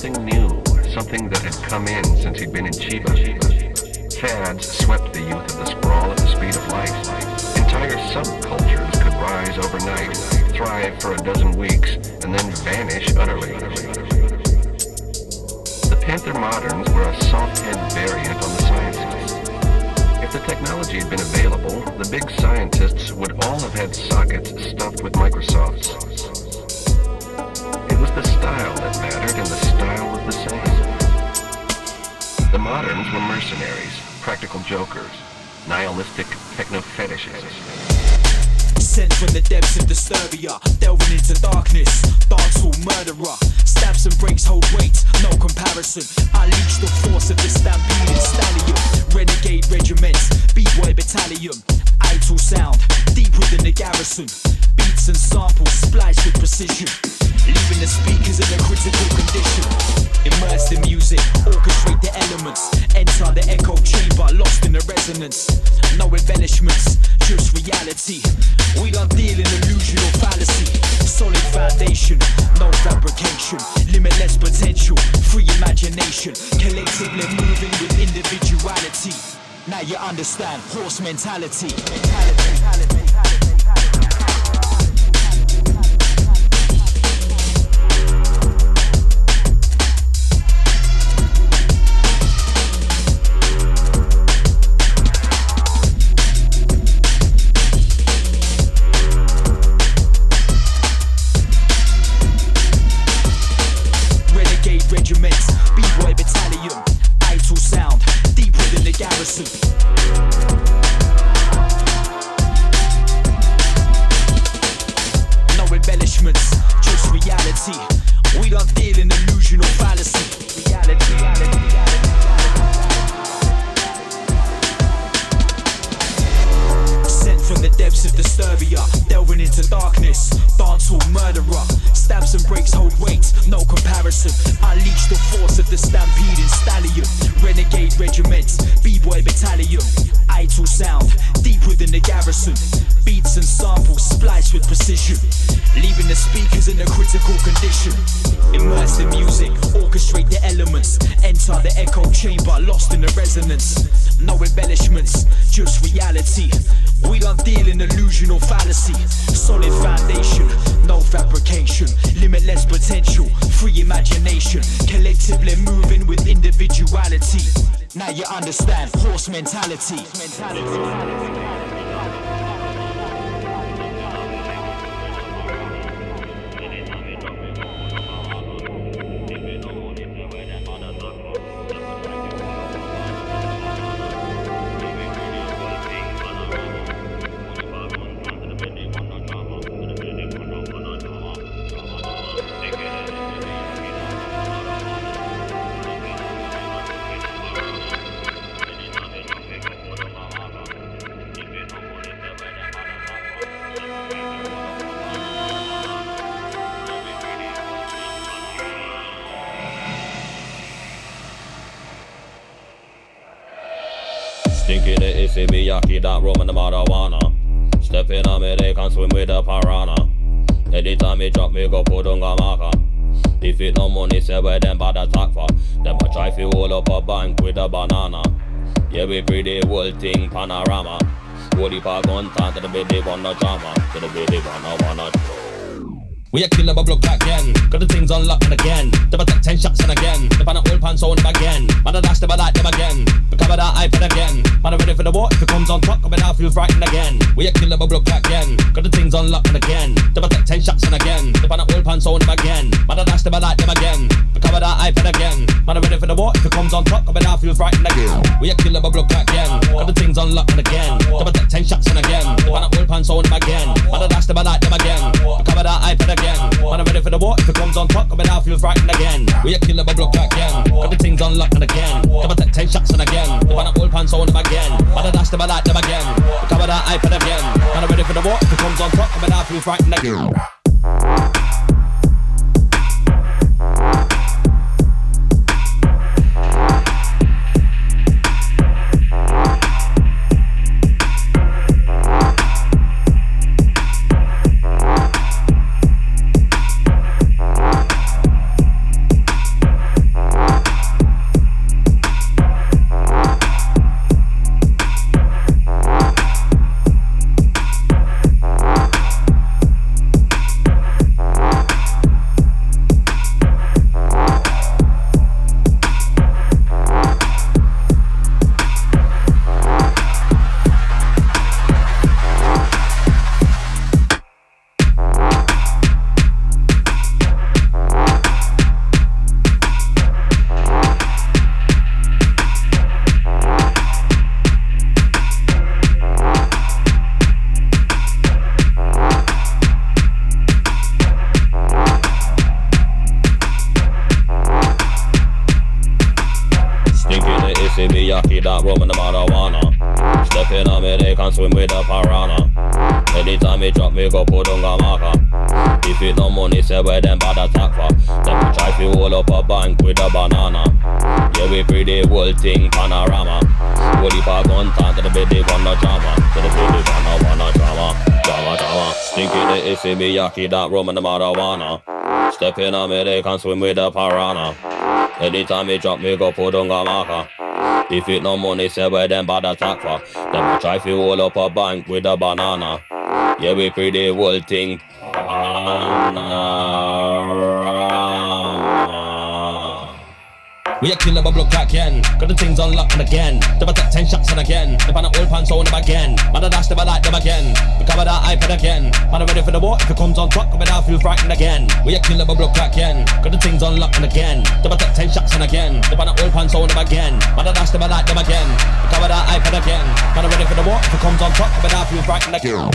something new, something that had come in since he'd been in Chiba. Fads swept the youth of the sprawl at the speed of light. Entire subcultures could rise overnight, thrive for a dozen weeks, and then vanish utterly. The Panther Moderns were a soft-head variant on the sciences. If the technology had been available, the big scientists would all have had sockets stuffed with Microsofts. It was the style that mattered, and the style was the same. The Moderns were mercenaries, practical jokers, nihilistic techno-fetishists. Sent from the depths of Disturbia, delving into darkness, dancehall murderer. Stabs and breaks hold weight, no comparison. Unleash the force of the stampeding stallion. Renegade regiments, B-boy battalion. Idle sound, deep within the garrison. Beats and samples spliced with precision, leaving the speakers in a critical condition. Immerse the music, orchestrate the elements. Enter the echo chamber, lost in the resonance. No embellishments, just reality. We don't deal in illusion or fallacy. Solid foundation, no fabrication. Limitless potential, free imagination. Collectively moving with individuality. Now you understand horse mentality. Regiments, B-boy battalion, idle sound, deep within the garrison. No embellishments, just reality. We don't deal in illusion or fallacy. Sent from the depths of Disturbia, delving into darkness, dancehall murderer. Stabs and breaks hold weight, no comparison. Unleash the force of the stampeding stallion. Renegade regiments, B-boy battalion. Idle sound, deep within the garrison. Beats and samples spliced with precision, leaving the speakers in a critical condition. Immerse the music, orchestrate the elements. Enter the echo chamber, lost in the resonance. No embellishments, just reality. We don't deal in illusion or fallacy. Solid foundation, no fabrication. Limitless potential, free imagination. Collectively moving with individuality. Now you understand horse mentality. Stinky the issy Miyaki, that rum and the marijuana. Step in on me, they can swim with the piranha. Anytime me drop me, go put on a marker. If it no money, say where them bad attack for. Them a try fi hold up a bank with a banana. Yeah, we pretty whole thing panorama. Holy pa gun time to the baby wanna drama. To the baby wanna we a killer bubble again. Got the things unlocked again. Them a take 10 shots and again. Them on a old pants on them again. Man a dash them a like them again. Recover that iPad again. Man a ready for the war. If it comes on top, coming out feels frightened again. We a killer bubble again. Got the things unlocked again. Them a take 10 shots and again. Them on a old pants on them again. Man a dash them a like them again. Recover that iPad again. Man a ready for the war. If it comes on top, coming out feels frightened again. We a killer bubble again. Got the things unlocked again. Them a take 10 shots and again. Them on a old pants on them again. Man a dash them a like them again. Recover that iPad again. Man, I'm ready for the war. If it comes on top, coming out feels frightened again. We a killer bubble again. Got the things unlocked again. Come and take 10 shots and again. The man up old pants on them again. Man, I dash them, I like them again. Recover that iPad again. Man, I'm ready for the war. If it comes on top, coming out feels frightened again. swim with a piranha. Anytime me drop, me go put on a marker. If it no money, say where them bad attack for. Them try to hold up a bank with a banana. Yeah, we free the whole thing panorama. Holy park on time to the baby wanna drama. To the baby wanna drama. Drama. Stinky the issy Miyaki, that rum and the marijuana. Step in a minute, can swim with a piranha. Anytime me drop, me go put on a marker. If it no money, say where them bad attack for. Them try to hold up a bank with a banana. Yeah, we free the whole thing We a killer but block again. Got the things unlocked again. Never take 10 shots and again. They find an old pants on them again. Man a dash, never like them again. We cover that iPad again. Man a ready for the war. If it comes on top, coming out feel frightened again. We a killer but block again. Got the things unlocked again. Never take 10 shots and again. They find an old pants on them again. Man a dash, never like them again. We cover that iPad again. Man a ready for the war. If it comes on top, coming out feel frightened again.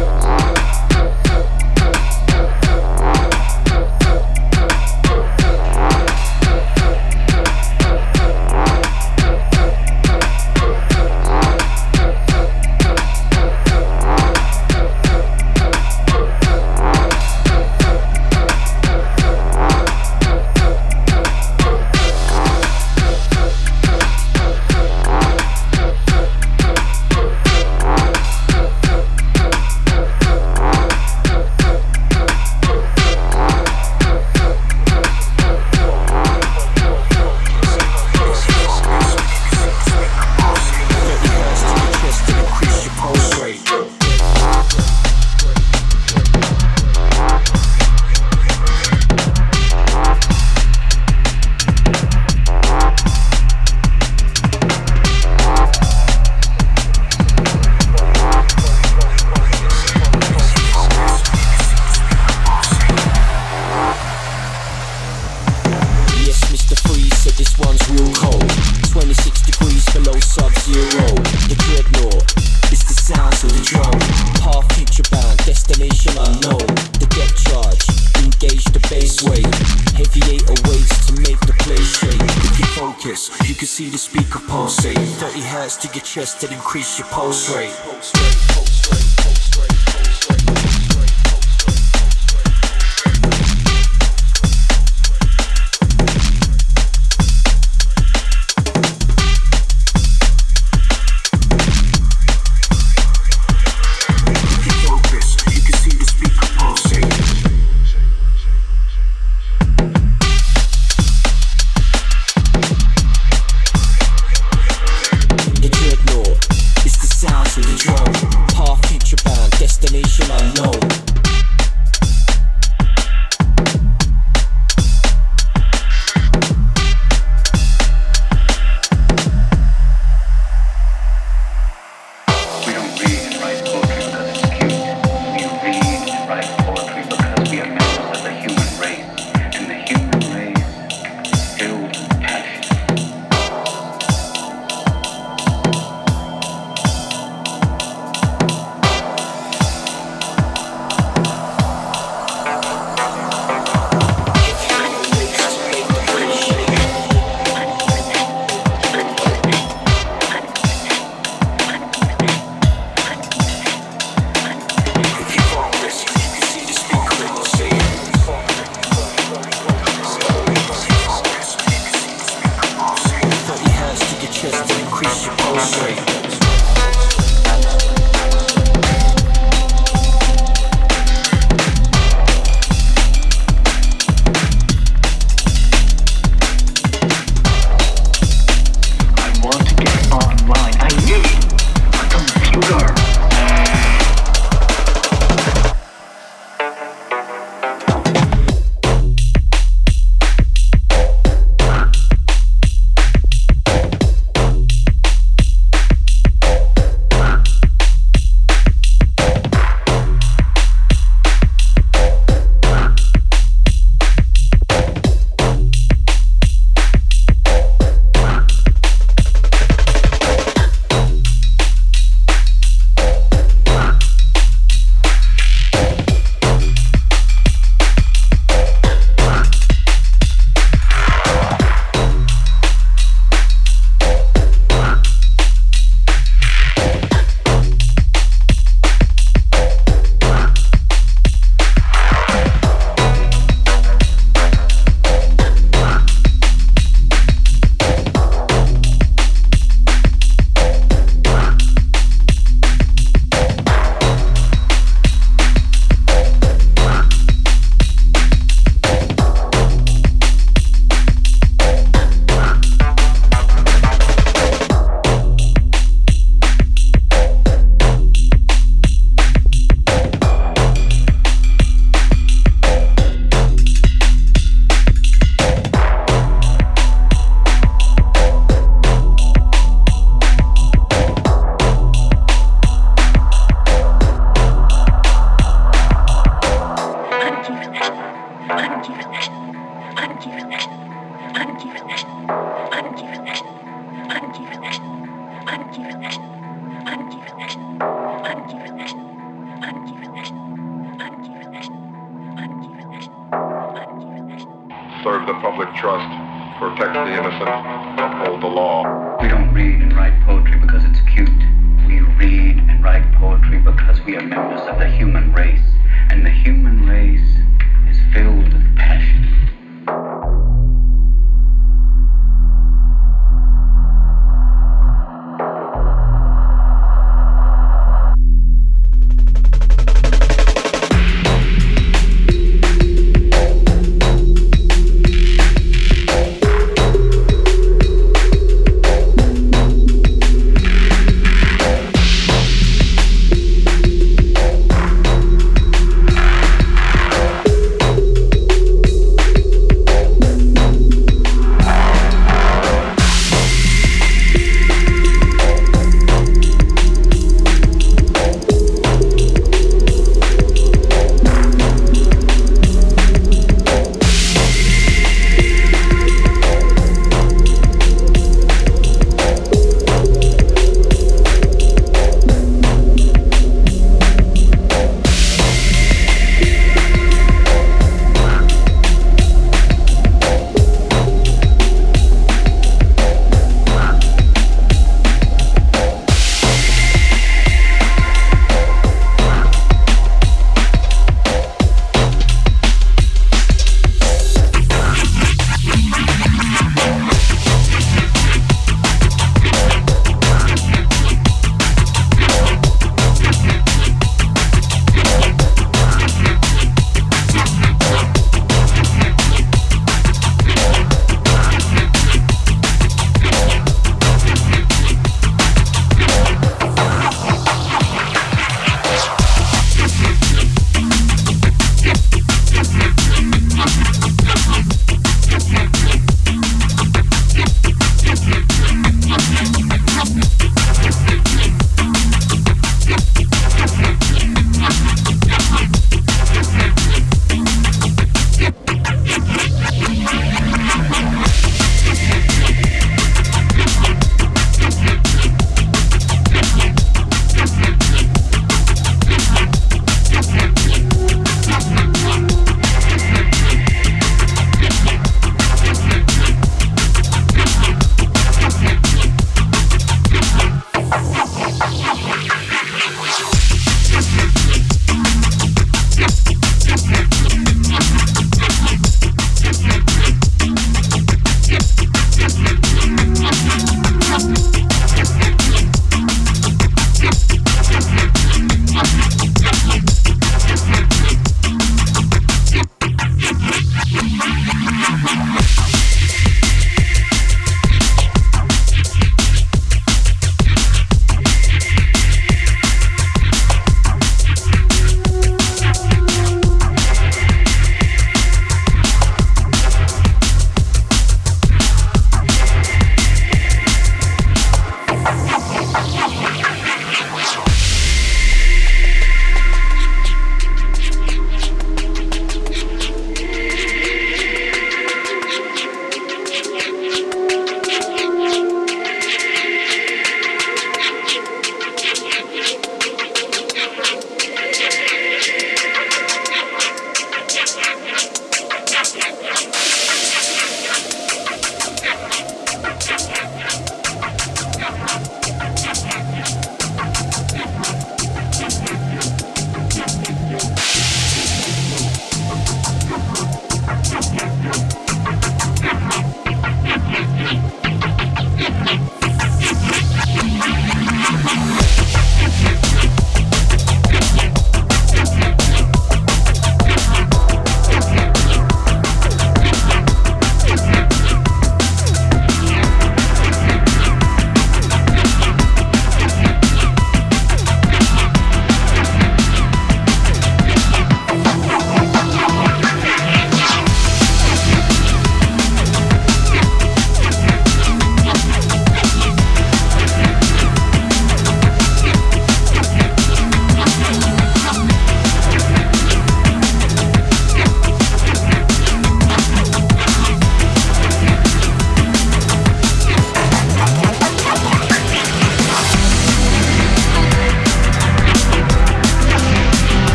To your chest and increase your pulse rate. Future serve the public trust, protect the innocent, uphold the law. We don't read and write poetry because it's cute. We read and write poetry because we are members of the human race. And the human race is filled with passion.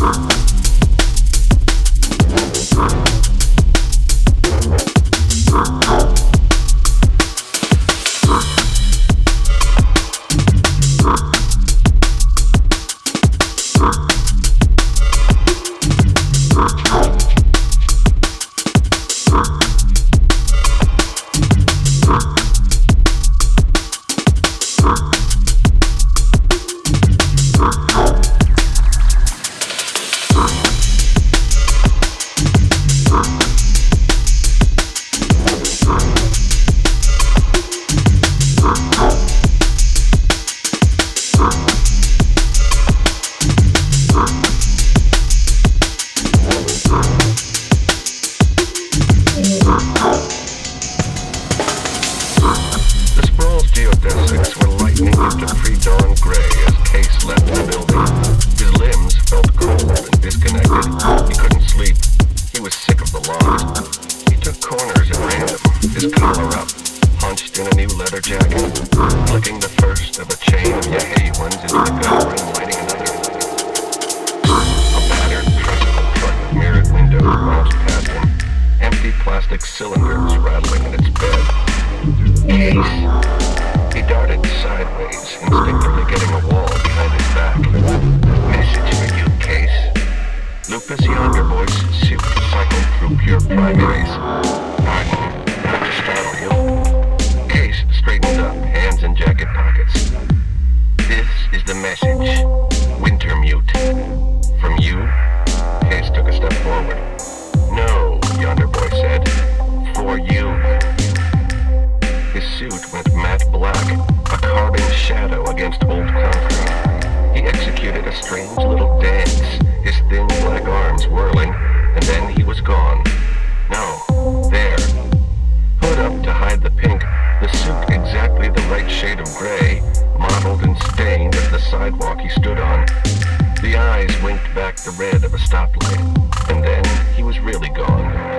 The eyes winked back the red of a stoplight, and then he was really gone.